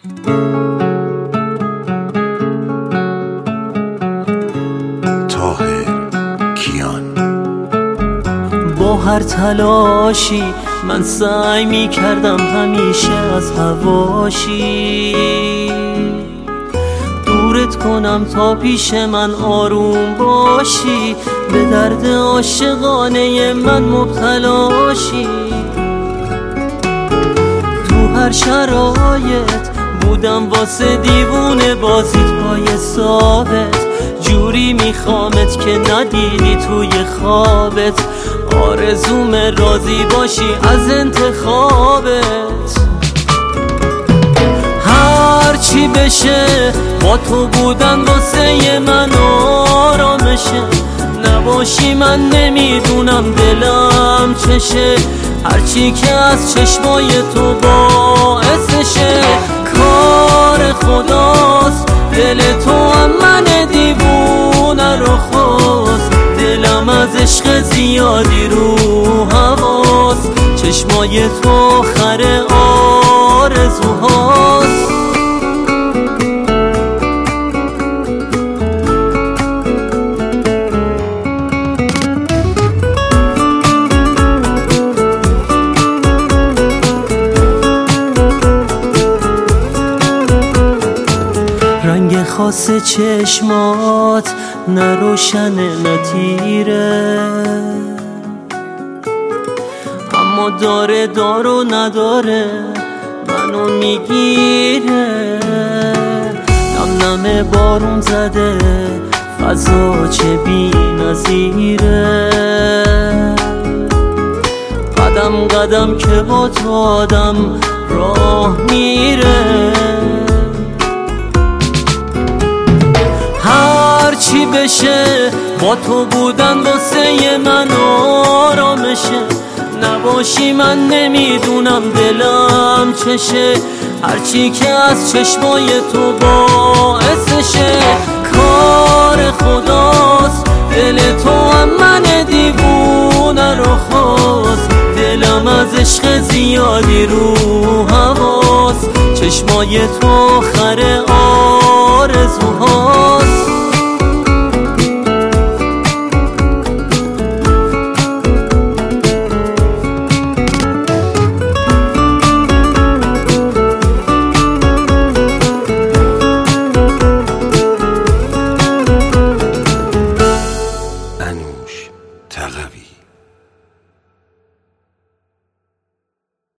با هر تلاشی من سعی می کردم همیشه از هواشی دورت کنم تا پیش من آروم باشی، به درد عاشقانه من مبتلاشی. تو هر شرایط بودم واسه دیوونه بازیت پای ثابت، جوری میخوامت که ندیدی توی خوابت، آرزوم راضی باشی از انتخابت. هرچی بشه با تو بودن واسه من آرامشه، نباشی من نمیدونم دلم چشه، هرچی که از چشمای تو باعثشه. کار خداست دل تو هم من دیوونه رو خواست، دلم از عشق زیادی رو هواست، چشمای تو خر آرزوهاست. رنگ خاص چشمات نه روشنه نه تیره، اما داره دار و نداره منو میگیره. نم نم بارون زده فضا چه بی نظیره، قدم قدم که با تو آدم راه میره. هرچی بشه با تو بودن واسه من آرامشه، نباشی من نمیدونم دلم چشه، هرچی که از چشمای تو باعثشه. کار خداست دل تو هم من دیوونه رو خواست، دلم از عشق زیادی رو هواست، چشمای تو خر آرزوهاست.